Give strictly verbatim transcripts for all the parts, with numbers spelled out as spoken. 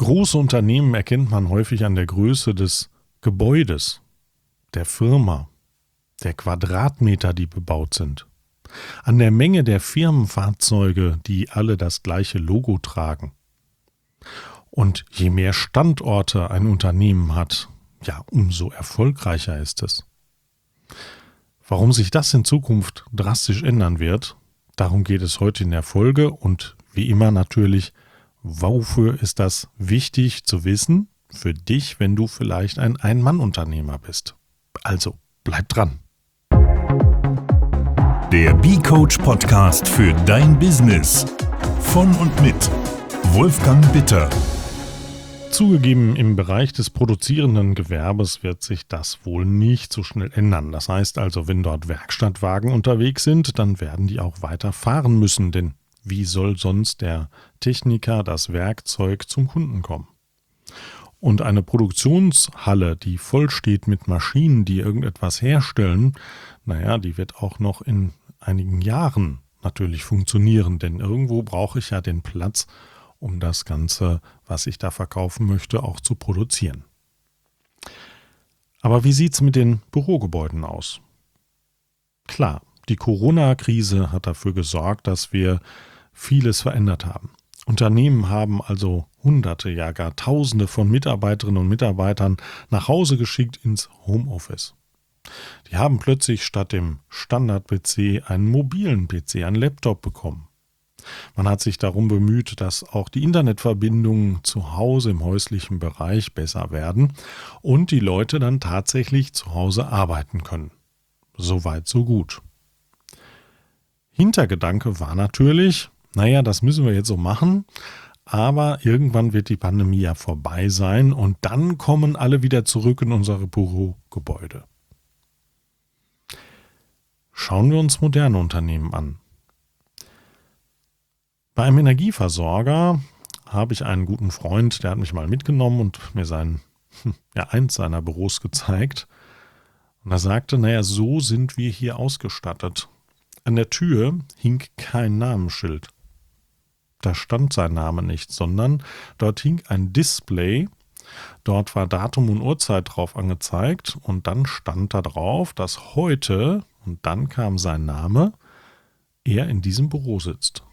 Große Unternehmen erkennt man häufig an der Größe des Gebäudes, der Firma, der Quadratmeter, die bebaut sind, an der Menge der Firmenfahrzeuge, die alle das gleiche Logo tragen. Und je mehr Standorte ein Unternehmen hat, ja, umso erfolgreicher ist es. Warum sich das in Zukunft drastisch ändern wird, darum geht es heute in der Folge und wie immer natürlich, wofür ist das wichtig zu wissen für dich, wenn du vielleicht ein Ein-Mann-Unternehmer bist. Also, bleib dran. Der B-Coach-Podcast für dein Business. Von und mit Wolfgang Bitter. Zugegeben, im Bereich des produzierenden Gewerbes wird sich das wohl nicht so schnell ändern. Das heißt also, wenn dort Werkstattwagen unterwegs sind, dann werden die auch weiter fahren müssen, denn wie soll sonst der Techniker das Werkzeug zum Kunden kommen? Und eine Produktionshalle, die voll steht mit Maschinen, die irgendetwas herstellen, naja, die wird auch noch in einigen Jahren natürlich funktionieren, denn irgendwo brauche ich ja den Platz, um das Ganze, was ich da verkaufen möchte, auch zu produzieren. Aber wie sieht es mit den Bürogebäuden aus? Klar, die Corona-Krise hat dafür gesorgt, dass wir vieles verändert haben. Unternehmen haben also Hunderte, ja gar Tausende von Mitarbeiterinnen und Mitarbeitern nach Hause geschickt ins Homeoffice. Die haben plötzlich statt dem Standard-P C einen mobilen P C, einen Laptop bekommen. Man hat sich darum bemüht, dass auch die Internetverbindungen zu Hause im häuslichen Bereich besser werden und die Leute dann tatsächlich zu Hause arbeiten können. Soweit, so gut. Hintergedanke war natürlich, naja, das müssen wir jetzt so machen, aber irgendwann wird die Pandemie ja vorbei sein und dann kommen alle wieder zurück in unsere Bürogebäude. Schauen wir uns moderne Unternehmen an. Bei einem Energieversorger habe ich einen guten Freund, der hat mich mal mitgenommen und mir sein, ja, eins seiner Büros gezeigt. Und er sagte, naja, so sind wir hier ausgestattet. An der Tür hing kein Namensschild. Da stand sein Name nicht, sondern dort hing ein Display. Dort war Datum und Uhrzeit drauf angezeigt und dann stand da drauf, dass heute, und dann kam sein Name, er in diesem Büro sitzt.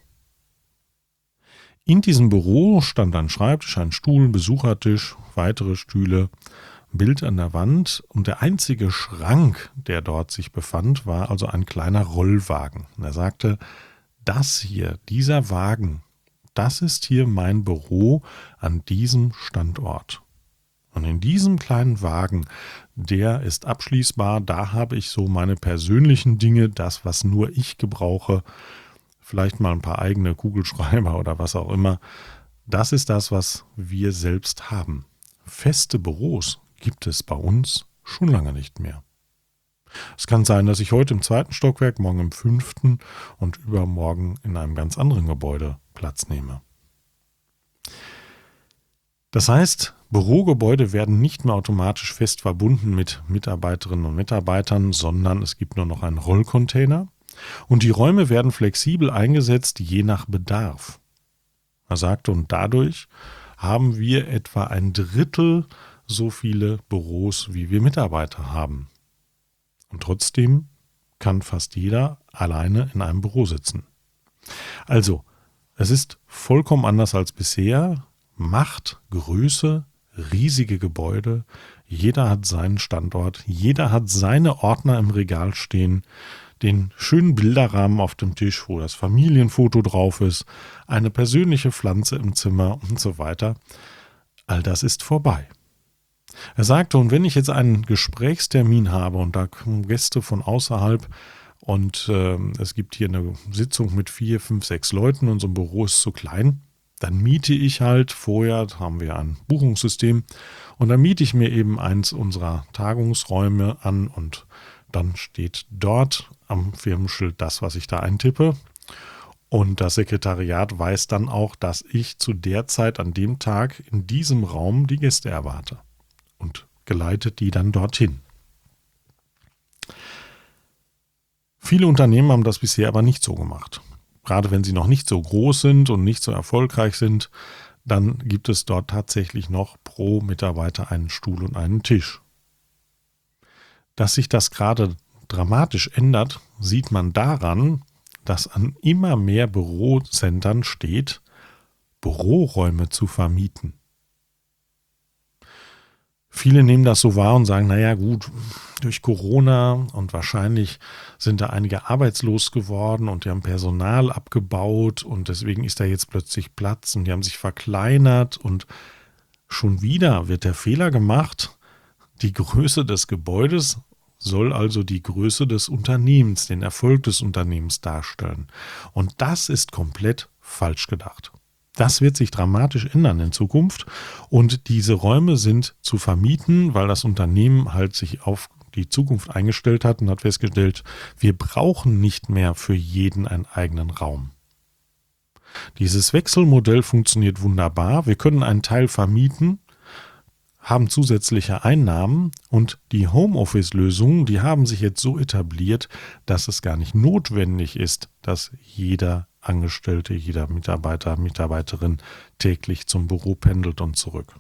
In diesem Büro stand ein Schreibtisch, ein Stuhl, ein Besuchertisch, weitere Stühle, ein Bild an der Wand und der einzige Schrank, der dort sich befand, war also ein kleiner Rollwagen. Und er sagte, das hier, dieser Wagen, das ist hier mein Büro an diesem Standort. Und in diesem kleinen Wagen, der ist abschließbar, da habe ich so meine persönlichen Dinge, das, was nur ich gebrauche, vielleicht mal ein paar eigene Kugelschreiber oder was auch immer. Das ist das, was wir selbst haben. Feste Büros gibt es bei uns schon lange nicht mehr. Es kann sein, dass ich heute im zweiten Stockwerk, morgen im fünften und übermorgen in einem ganz anderen Gebäude Platz nehme. Das heißt, Bürogebäude werden nicht mehr automatisch fest verbunden mit Mitarbeiterinnen und Mitarbeitern, sondern es gibt nur noch einen Rollcontainer. Und die Räume werden flexibel eingesetzt, je nach Bedarf. Er sagte, und dadurch haben wir etwa ein Drittel so viele Büros, wie wir Mitarbeiter haben. Und trotzdem kann fast jeder alleine in einem Büro sitzen. Also, es ist vollkommen anders als bisher. Macht, Größe, riesige Gebäude. Jeder hat seinen Standort, jeder hat seine Ordner im Regal stehen, den schönen Bilderrahmen auf dem Tisch, wo das Familienfoto drauf ist, eine persönliche Pflanze im Zimmer und so weiter. All das ist vorbei. Er sagte, und wenn ich jetzt einen Gesprächstermin habe und da kommen Gäste von außerhalb und äh, es gibt hier eine Sitzung mit vier, fünf, sechs Leuten, unser Büro ist zu klein, dann miete ich halt, vorher haben wir ein Buchungssystem und dann miete ich mir eben eins unserer Tagungsräume an und dann steht dort am Firmenschild das, was ich da eintippe. Und das Sekretariat weiß dann auch, dass ich zu der Zeit an dem Tag in diesem Raum die Gäste erwarte und geleitet die dann dorthin. Viele Unternehmen haben das bisher aber nicht so gemacht. Gerade wenn sie noch nicht so groß sind und nicht so erfolgreich sind, dann gibt es dort tatsächlich noch pro Mitarbeiter einen Stuhl und einen Tisch. Dass sich das gerade dramatisch ändert, sieht man daran, dass an immer mehr Bürocentern steht, Büroräume zu vermieten. Viele nehmen das so wahr und sagen, naja gut, durch Corona und wahrscheinlich sind da einige arbeitslos geworden und die haben Personal abgebaut und deswegen ist da jetzt plötzlich Platz und die haben sich verkleinert und schon wieder wird der Fehler gemacht, die Größe des Gebäudes soll also die Größe des Unternehmens, den Erfolg des Unternehmens darstellen. Und das ist komplett falsch gedacht. Das wird sich dramatisch ändern in Zukunft und diese Räume sind zu vermieten, weil das Unternehmen halt sich auf die Zukunft eingestellt hat und hat festgestellt, wir brauchen nicht mehr für jeden einen eigenen Raum. Dieses Wechselmodell funktioniert wunderbar. Wir können einen Teil vermieten, haben zusätzliche Einnahmen und die Homeoffice-Lösungen, die haben sich jetzt so etabliert, dass es gar nicht notwendig ist, dass jeder Angestellte, jeder Mitarbeiter, Mitarbeiterin täglich zum Büro pendelt und zurück.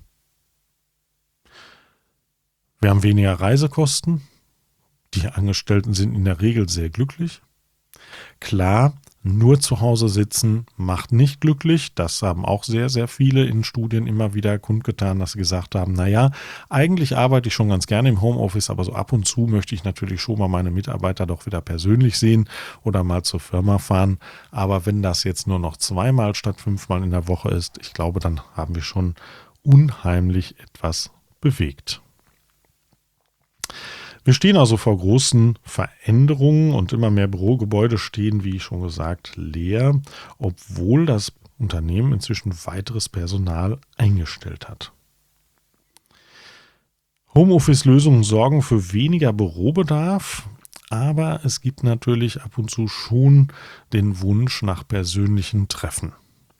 Wir haben weniger Reisekosten. Die Angestellten sind in der Regel sehr glücklich. Klar, nur zu Hause sitzen macht nicht glücklich. Das haben auch sehr, sehr viele in Studien immer wieder kundgetan, dass sie gesagt haben, naja, eigentlich arbeite ich schon ganz gerne im Homeoffice, aber so ab und zu möchte ich natürlich schon mal meine Mitarbeiter doch wieder persönlich sehen oder mal zur Firma fahren. Aber wenn das jetzt nur noch zweimal statt fünfmal in der Woche ist, ich glaube, dann haben wir schon unheimlich etwas bewegt. Wir stehen also vor großen Veränderungen und immer mehr Bürogebäude stehen, wie schon gesagt, leer, obwohl das Unternehmen inzwischen weiteres Personal eingestellt hat. Homeoffice-Lösungen sorgen für weniger Bürobedarf, aber es gibt natürlich ab und zu schon den Wunsch nach persönlichen Treffen.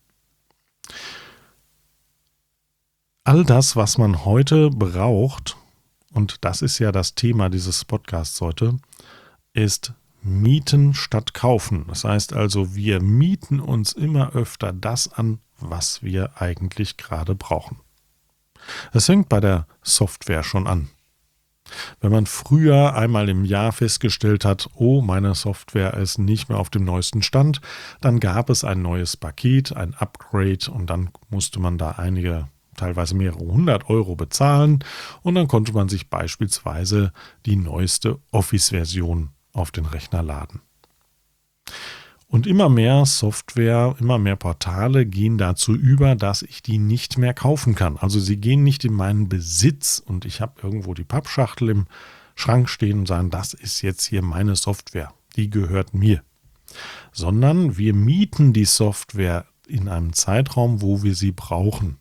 All das, was man heute braucht, und das ist ja das Thema dieses Podcasts heute, ist Mieten statt Kaufen. Das heißt also, wir mieten uns immer öfter das an, was wir eigentlich gerade brauchen. Es fängt bei der Software schon an. Wenn man früher einmal im Jahr festgestellt hat, oh, meine Software ist nicht mehr auf dem neuesten Stand, dann gab es ein neues Paket, ein Upgrade und dann musste man da einige teilweise mehrere hundert Euro bezahlen und dann konnte man sich beispielsweise die neueste Office-Version auf den Rechner laden. Und immer mehr Software, immer mehr Portale gehen dazu über, dass ich die nicht mehr kaufen kann. Also sie gehen nicht in meinen Besitz und ich habe irgendwo die Pappschachtel im Schrank stehen und sagen, das ist jetzt hier meine Software, die gehört mir. Sondern wir mieten die Software in einem Zeitraum, wo wir sie brauchen.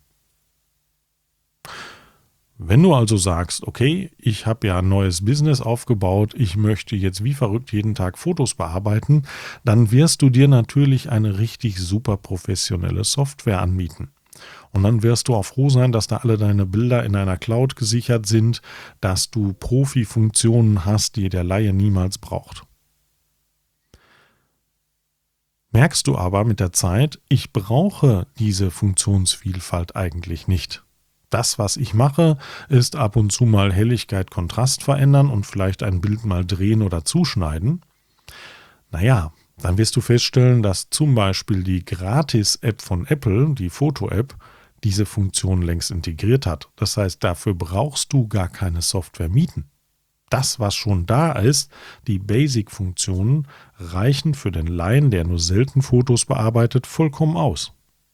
Wenn du also sagst, okay, ich habe ja ein neues Business aufgebaut, ich möchte jetzt wie verrückt jeden Tag Fotos bearbeiten, dann wirst du dir natürlich eine richtig super professionelle Software anmieten. Und dann wirst du auch froh sein, dass da alle deine Bilder in einer Cloud gesichert sind, dass du Profi-Funktionen hast, die der Laie niemals braucht. Merkst du aber mit der Zeit, ich brauche diese Funktionsvielfalt eigentlich nicht. Das, was ich mache, ist ab und zu mal Helligkeit, Kontrast verändern und vielleicht ein Bild mal drehen oder zuschneiden. Naja, dann wirst du feststellen, dass zum Beispiel die Gratis-App von Apple, die Foto-App, diese Funktion längst integriert hat. Das heißt, dafür brauchst du gar keine Software mieten. Das, was schon da ist, die Basic-Funktionen, reichen für den Laien, der nur selten Fotos bearbeitet, vollkommen aus.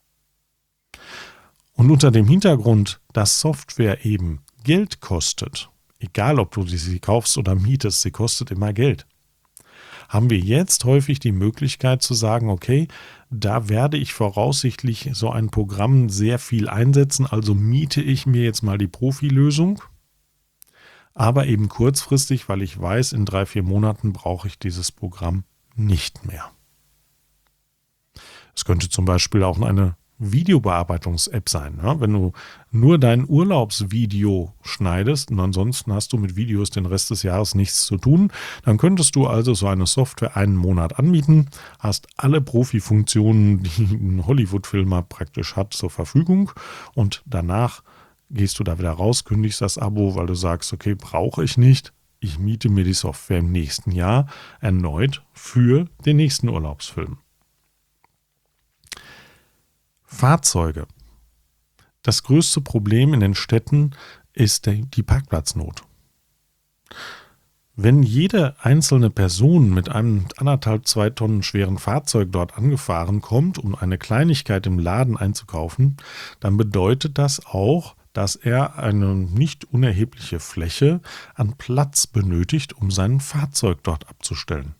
Und unter dem Hintergrund, dass Software eben Geld kostet, egal ob du sie kaufst oder mietest, sie kostet immer Geld, haben wir jetzt häufig die Möglichkeit zu sagen, okay, da werde ich voraussichtlich so ein Programm sehr viel einsetzen, also miete ich mir jetzt mal die Profilösung, aber eben kurzfristig, weil ich weiß, in drei, vier Monaten brauche ich dieses Programm nicht mehr. Es könnte zum Beispiel auch eine Videobearbeitungs-App sein. Ja? Wenn du nur dein Urlaubsvideo schneidest und ansonsten hast du mit Videos den Rest des Jahres nichts zu tun, dann könntest du also so eine Software einen Monat anbieten, hast alle Profifunktionen, die ein Hollywood-Filmer praktisch hat, zur Verfügung und danach gehst du da wieder raus, kündigst das Abo, weil du sagst, okay, brauche ich nicht. Ich miete mir die Software im nächsten Jahr erneut für den nächsten Urlaubsfilm. Fahrzeuge. Das größte Problem in den Städten ist die Parkplatznot. Wenn jede einzelne Person mit einem anderthalb, zwei Tonnen schweren Fahrzeug dort angefahren kommt, um eine Kleinigkeit im Laden einzukaufen, dann bedeutet das auch, dass er eine nicht unerhebliche Fläche an Platz benötigt, um sein Fahrzeug dort abzustellen.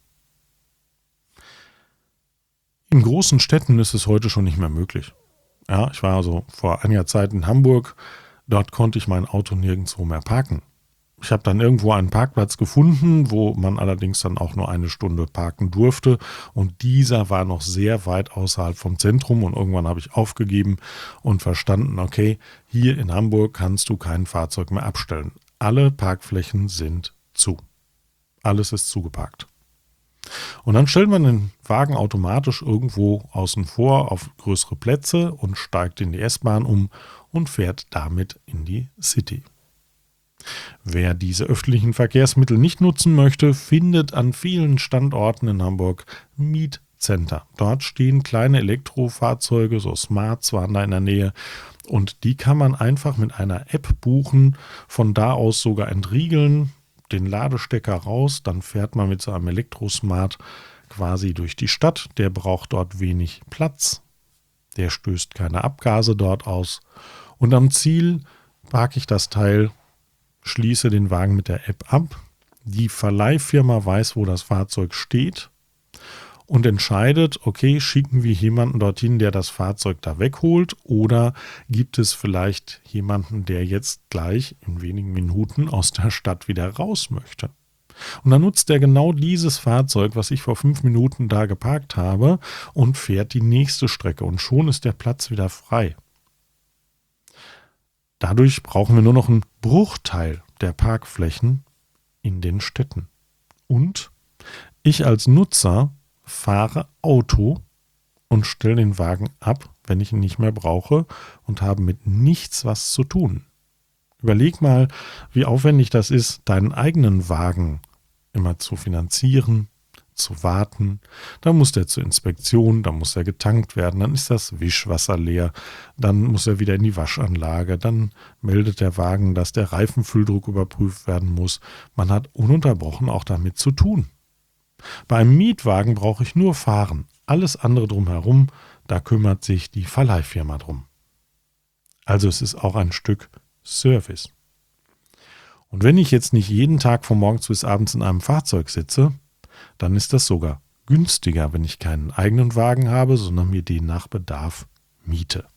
In großen Städten ist es heute schon nicht mehr möglich. Ja, ich war also vor einiger Zeit in Hamburg, dort konnte ich mein Auto nirgendwo mehr parken. Ich habe dann irgendwo einen Parkplatz gefunden, wo man allerdings dann auch nur eine Stunde parken durfte und dieser war noch sehr weit außerhalb vom Zentrum und irgendwann habe ich aufgegeben und verstanden, okay, hier in Hamburg kannst du kein Fahrzeug mehr abstellen. Alle Parkflächen sind zu. Alles ist zugeparkt. Und dann stellt man den Wagen automatisch irgendwo außen vor auf größere Plätze und steigt in die S-Bahn um und fährt damit in die City. Wer diese öffentlichen Verkehrsmittel nicht nutzen möchte, findet an vielen Standorten in Hamburg Mietcenter. Dort stehen kleine Elektrofahrzeuge, so Smarts waren da in der Nähe und die kann man einfach mit einer App buchen, von da aus sogar entriegeln, den Ladestecker raus, dann fährt man mit so einem Elektrosmart quasi durch die Stadt. Der braucht dort wenig Platz, der stößt keine Abgase dort aus und am Ziel parke ich das Teil, schließe den Wagen mit der App ab. Die Verleihfirma weiß, wo das Fahrzeug steht und entscheidet, okay, schicken wir jemanden dorthin, der das Fahrzeug da wegholt oder gibt es vielleicht jemanden, der jetzt gleich in wenigen Minuten aus der Stadt wieder raus möchte. Und dann nutzt er genau dieses Fahrzeug, was ich vor fünf Minuten da geparkt habe und fährt die nächste Strecke und schon ist der Platz wieder frei. Dadurch brauchen wir nur noch einen Bruchteil der Parkflächen in den Städten. Und ich als Nutzer fahre Auto und stelle den Wagen ab, wenn ich ihn nicht mehr brauche und habe mit nichts was zu tun. Überleg mal, wie aufwendig das ist, deinen eigenen Wagen immer zu finanzieren, zu warten. Dann muss der zur Inspektion, dann muss er getankt werden, dann ist das Wischwasser leer, dann muss er wieder in die Waschanlage, dann meldet der Wagen, dass der Reifenfülldruck überprüft werden muss. Man hat ununterbrochen auch damit zu tun. Bei einem Mietwagen brauche ich nur fahren. Alles andere drumherum, da kümmert sich die Verleihfirma drum. Also es ist auch ein Stück Service. Und wenn ich jetzt nicht jeden Tag von morgens bis abends in einem Fahrzeug sitze, dann ist das sogar günstiger, wenn ich keinen eigenen Wagen habe, sondern mir den nach Bedarf miete.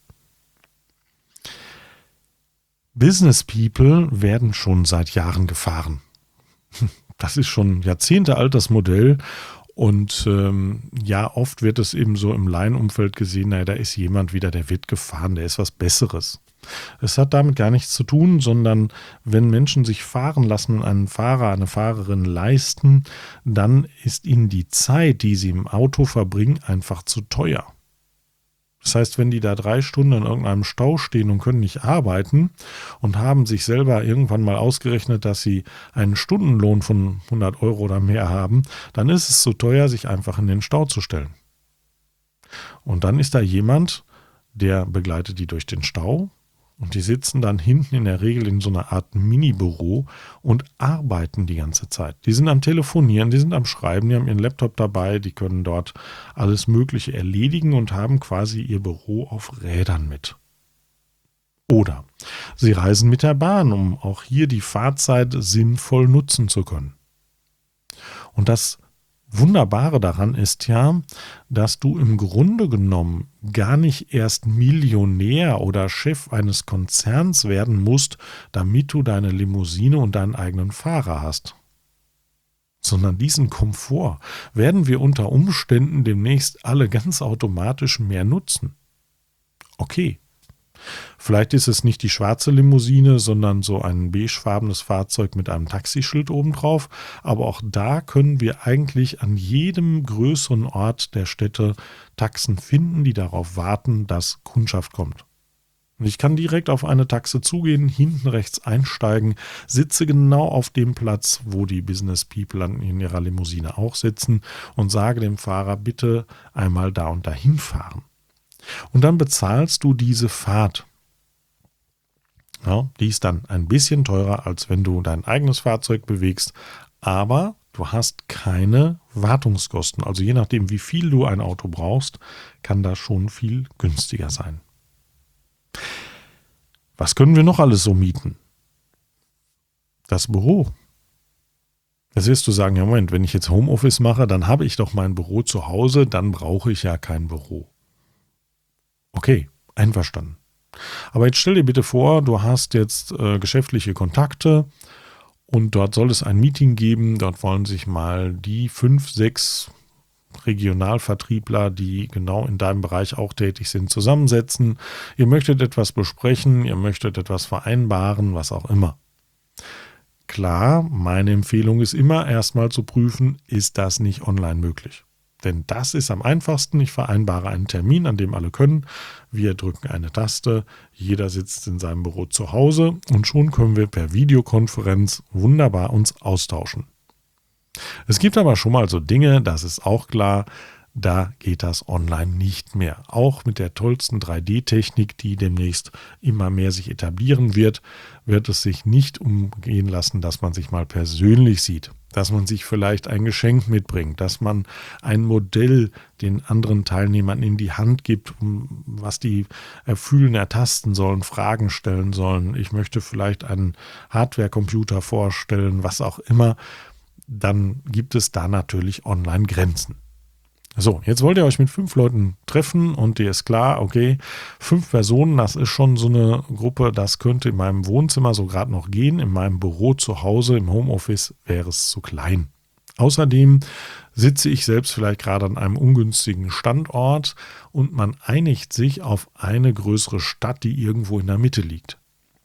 Business People werden schon seit Jahren gefahren. Das ist schon Jahrzehnte alt, das Modell. Und ähm, ja, oft wird es eben so im Laienumfeld gesehen, naja, da ist jemand wieder, der wird gefahren, der ist was Besseres. Es hat damit gar nichts zu tun, sondern wenn Menschen sich fahren lassen und einen Fahrer, eine Fahrerin leisten, dann ist ihnen die Zeit, die sie im Auto verbringen, einfach zu teuer. Das heißt, wenn die da drei Stunden in irgendeinem Stau stehen und können nicht arbeiten und haben sich selber irgendwann mal ausgerechnet, dass sie einen Stundenlohn von hundert Euro oder mehr haben, dann ist es zu teuer, sich einfach in den Stau zu stellen. Und dann ist da jemand, der begleitet die durch den Stau und die sitzen dann hinten in der Regel in so einer Art Mini-Büro und arbeiten die ganze Zeit. Die sind am Telefonieren, die sind am Schreiben, die haben ihren Laptop dabei, die können dort alles Mögliche erledigen und haben quasi ihr Büro auf Rädern mit. Oder sie reisen mit der Bahn, um auch hier die Fahrzeit sinnvoll nutzen zu können. Und das Wunderbare daran ist ja, dass du im Grunde genommen gar nicht erst Millionär oder Chef eines Konzerns werden musst, damit du deine Limousine und deinen eigenen Fahrer hast. Sondern diesen Komfort werden wir unter Umständen demnächst alle ganz automatisch mehr nutzen. Okay. Vielleicht ist es nicht die schwarze Limousine, sondern so ein beigefarbenes Fahrzeug mit einem Taxischild obendrauf. Aber auch da können wir eigentlich an jedem größeren Ort der Städte Taxen finden, die darauf warten, dass Kundschaft kommt. Und ich kann direkt auf eine Taxe zugehen, hinten rechts einsteigen, sitze genau auf dem Platz, wo die Business People in ihrer Limousine auch sitzen und sage dem Fahrer, bitte einmal da und dahin fahren. Und dann bezahlst du diese Fahrt. Ja, die ist dann ein bisschen teurer, als wenn du dein eigenes Fahrzeug bewegst, aber du hast keine Wartungskosten. Also je nachdem, wie viel du ein Auto brauchst, kann das schon viel günstiger sein. Was können wir noch alles so mieten? Das Büro. Jetzt wirst du sagen, ja Moment, wenn ich jetzt Homeoffice mache, dann habe ich doch mein Büro zu Hause, dann brauche ich ja kein Büro. Okay, einverstanden. Aber jetzt stell dir bitte vor, du hast jetzt äh, geschäftliche Kontakte und dort soll es ein Meeting geben, dort wollen sich mal die fünf, sechs Regionalvertriebler, die genau in deinem Bereich auch tätig sind, zusammensetzen. Ihr möchtet etwas besprechen, ihr möchtet etwas vereinbaren, was auch immer. Klar, meine Empfehlung ist immer erstmal zu prüfen, ist das nicht online möglich? Denn das ist am einfachsten. Ich vereinbare einen Termin, an dem alle können. Wir drücken eine Taste, jeder sitzt in seinem Büro zu Hause und schon können wir per Videokonferenz wunderbar uns austauschen. Es gibt aber schon mal so Dinge, das ist auch klar, da geht das online nicht mehr. Auch mit der tollsten drei D Technik, die demnächst immer mehr sich etablieren wird, wird es sich nicht umgehen lassen, dass man sich mal persönlich sieht. Dass man sich vielleicht ein Geschenk mitbringt, dass man ein Modell den anderen Teilnehmern in die Hand gibt, was die erfühlen, ertasten sollen, Fragen stellen sollen. Ich möchte vielleicht einen Hardware-Computer vorstellen, was auch immer. Dann gibt es da natürlich Online-Grenzen. So, jetzt wollt ihr euch mit fünf Leuten treffen und dir ist klar, okay, fünf Personen, das ist schon so eine Gruppe, das könnte in meinem Wohnzimmer so gerade noch gehen, in meinem Büro zu Hause, im Homeoffice wäre es zu klein. Außerdem sitze ich selbst vielleicht gerade an einem ungünstigen Standort und man einigt sich auf eine größere Stadt, die irgendwo in der Mitte liegt.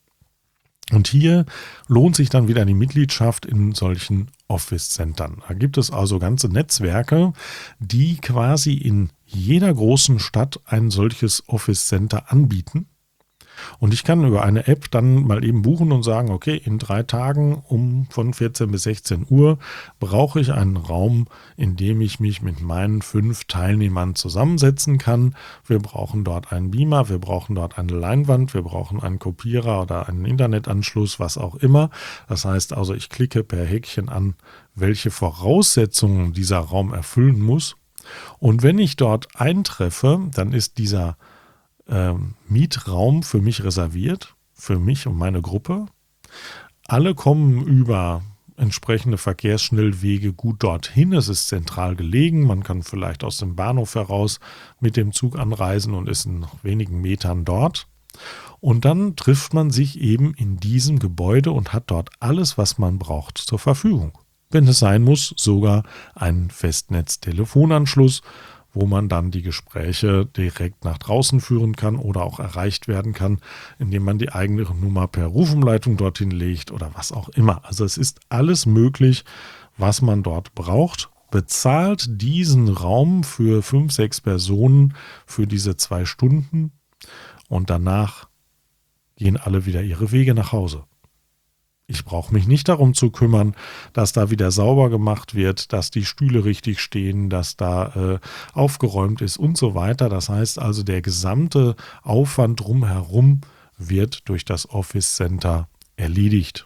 Und hier lohnt sich dann wieder die Mitgliedschaft in solchen Office-Centern. Da gibt es also ganze Netzwerke, die quasi in jeder großen Stadt ein solches Office-Center anbieten. Und ich kann über eine App dann mal eben buchen und sagen, okay, in drei Tagen um von vierzehn bis sechzehn Uhr brauche ich einen Raum, in dem ich mich mit meinen fünf Teilnehmern zusammensetzen kann. Wir brauchen dort einen Beamer, wir brauchen dort eine Leinwand, wir brauchen einen Kopierer oder einen Internetanschluss, was auch immer. Das heißt also, ich klicke per Häkchen an, welche Voraussetzungen dieser Raum erfüllen muss. Und wenn ich dort eintreffe, dann ist dieser Ähm, Mietraum für mich reserviert, für mich und meine Gruppe. Alle kommen über entsprechende Verkehrsschnellwege gut dorthin. Es ist zentral gelegen. Man kann vielleicht aus dem Bahnhof heraus mit dem Zug anreisen und ist in wenigen Metern dort. Und dann trifft man sich eben in diesem Gebäude und hat dort alles, was man braucht, zur Verfügung. Wenn es sein muss, sogar einen Festnetztelefonanschluss, wo man dann die Gespräche direkt nach draußen führen kann oder auch erreicht werden kann, indem man die eigene Nummer per Rufumleitung dorthin legt oder was auch immer. Also es ist alles möglich, was man dort braucht. Bezahlt diesen Raum für fünf, sechs Personen für diese zwei Stunden und danach gehen alle wieder ihre Wege nach Hause. Ich brauche mich nicht darum zu kümmern, dass da wieder sauber gemacht wird, dass die Stühle richtig stehen, dass da äh, aufgeräumt ist und so weiter. Das heißt also, der gesamte Aufwand drumherum wird durch das Office Center erledigt.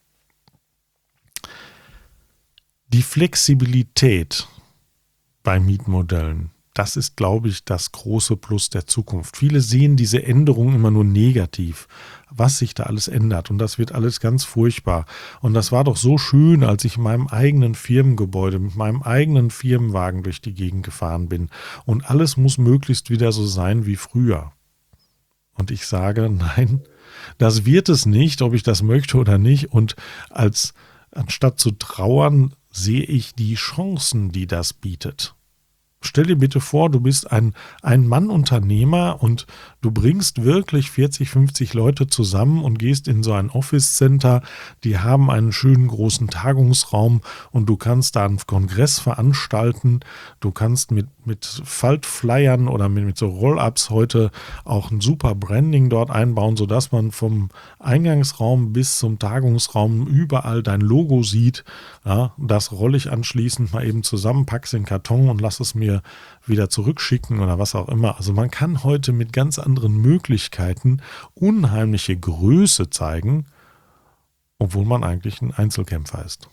Die Flexibilität bei Mietmodellen, das ist, glaube ich, das große Plus der Zukunft. Viele sehen diese Änderungen immer nur negativ, was sich da alles ändert. Und das wird alles ganz furchtbar. Und das war doch so schön, als ich in meinem eigenen Firmengebäude, mit meinem eigenen Firmenwagen durch die Gegend gefahren bin. Und alles muss möglichst wieder so sein wie früher. Und ich sage, nein, das wird es nicht, ob ich das möchte oder nicht. Und als anstatt zu trauern, sehe ich die Chancen, die das bietet. Stell dir bitte vor, du bist ein Ein-Mann-Unternehmer und du bringst wirklich vierzig, fünfzig Leute zusammen und gehst in so ein Office-Center. Die haben einen schönen großen Tagungsraum und du kannst da einen Kongress veranstalten. Du kannst mit, mit Faltflyern oder mit, mit so Roll-Ups heute auch ein super Branding dort einbauen, sodass man vom Eingangsraum bis zum Tagungsraum überall dein Logo sieht. Ja, das rolle ich anschließend mal eben zusammen, pack's in den Karton und lass es mir wieder zurückschicken oder was auch immer. Also man kann heute mit ganz anderen Möglichkeiten unheimliche Größe zeigen, obwohl man eigentlich ein Einzelkämpfer ist.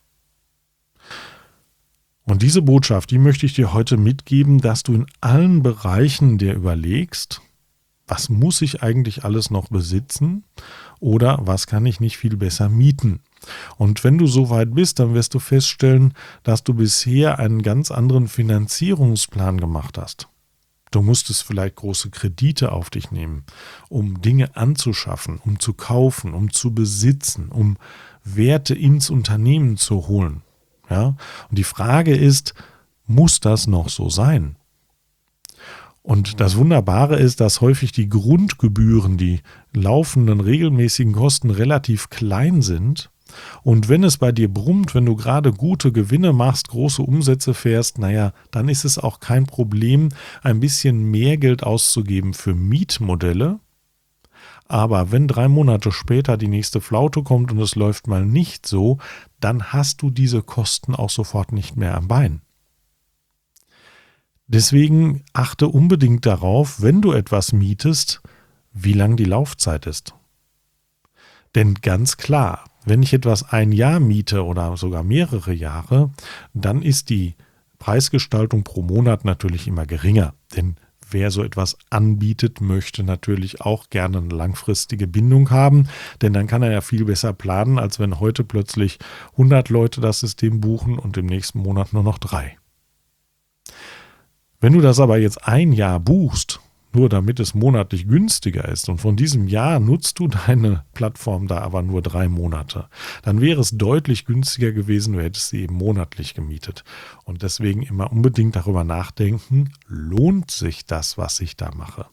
Und diese Botschaft, die möchte ich dir heute mitgeben, dass du in allen Bereichen dir überlegst, was muss ich eigentlich alles noch besitzen oder was kann ich nicht viel besser mieten. Und wenn du so weit bist, dann wirst du feststellen, dass du bisher einen ganz anderen Finanzierungsplan gemacht hast. Du musstest vielleicht große Kredite auf dich nehmen, um Dinge anzuschaffen, um zu kaufen, um zu besitzen, um Werte ins Unternehmen zu holen. Ja? Und die Frage ist, muss das noch so sein? Und das Wunderbare ist, dass häufig die Grundgebühren, die laufenden regelmäßigen Kosten relativ klein sind. Und wenn es bei dir brummt, wenn du gerade gute Gewinne machst, große Umsätze fährst, naja, dann ist es auch kein Problem, ein bisschen mehr Geld auszugeben für Mietmodelle. Aber wenn drei Monate später die nächste Flaute kommt und es läuft mal nicht so, dann hast du diese Kosten auch sofort nicht mehr am Bein. Deswegen achte unbedingt darauf, wenn du etwas mietest, wie lang die Laufzeit ist. Denn ganz klar, wenn ich etwas ein Jahr miete oder sogar mehrere Jahre, dann ist die Preisgestaltung pro Monat natürlich immer geringer. Denn wer so etwas anbietet, möchte natürlich auch gerne eine langfristige Bindung haben, denn dann kann er ja viel besser planen, als wenn heute plötzlich hundert Leute das System buchen und im nächsten Monat nur noch drei. Wenn du das aber jetzt ein Jahr buchst, nur damit es monatlich günstiger ist und von diesem Jahr nutzt du deine Plattform da aber nur drei Monate, dann wäre es deutlich günstiger gewesen, du hättest sie eben monatlich gemietet. Und deswegen immer unbedingt darüber nachdenken, lohnt sich das, was ich da mache?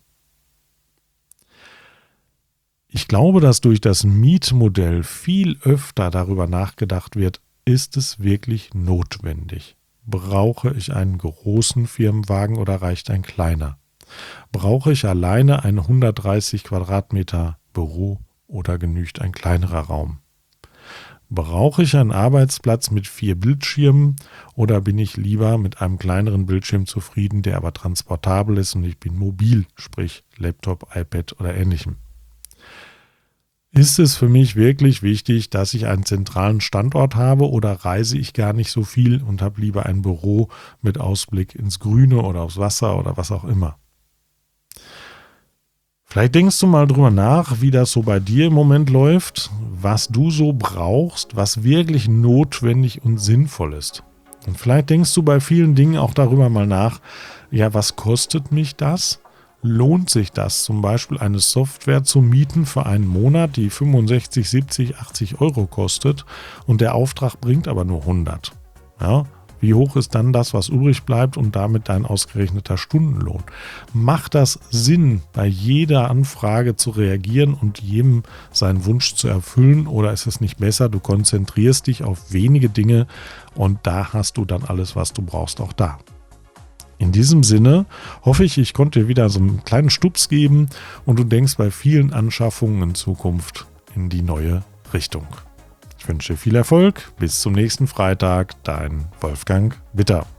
Ich glaube, dass durch das Mietmodell viel öfter darüber nachgedacht wird, ist es wirklich notwendig? Brauche ich einen großen Firmenwagen oder reicht ein kleiner? Brauche ich alleine ein hundertdreißig Quadratmeter Büro oder genügt ein kleinerer Raum? Brauche ich einen Arbeitsplatz mit vier Bildschirmen oder bin ich lieber mit einem kleineren Bildschirm zufrieden, der aber transportabel ist und ich bin mobil, sprich Laptop, iPad oder ähnlichem? Ist es für mich wirklich wichtig, dass ich einen zentralen Standort habe oder reise ich gar nicht so viel und habe lieber ein Büro mit Ausblick ins Grüne oder aufs Wasser oder was auch immer? Vielleicht denkst du mal drüber nach, wie das so bei dir im Moment läuft, was du so brauchst, was wirklich notwendig und sinnvoll ist. Und vielleicht denkst du bei vielen Dingen auch darüber mal nach, ja, was kostet mich das? Lohnt sich das, zum Beispiel eine Software zu mieten für einen Monat, die fünfundsechzig, siebzig, achtzig Euro kostet und der Auftrag bringt aber nur hundert? Ja, wie hoch ist dann das, was übrig bleibt und damit dein ausgerechneter Stundenlohn? Macht das Sinn, bei jeder Anfrage zu reagieren und jedem seinen Wunsch zu erfüllen, oder ist es nicht besser, du konzentrierst dich auf wenige Dinge und da hast du dann alles, was du brauchst, auch da? In diesem Sinne hoffe ich, ich konnte dir wieder so einen kleinen Stups geben und du denkst bei vielen Anschaffungen in Zukunft in die neue Richtung. Ich wünsche dir viel Erfolg. Bis zum nächsten Freitag. Dein Wolfgang Witter.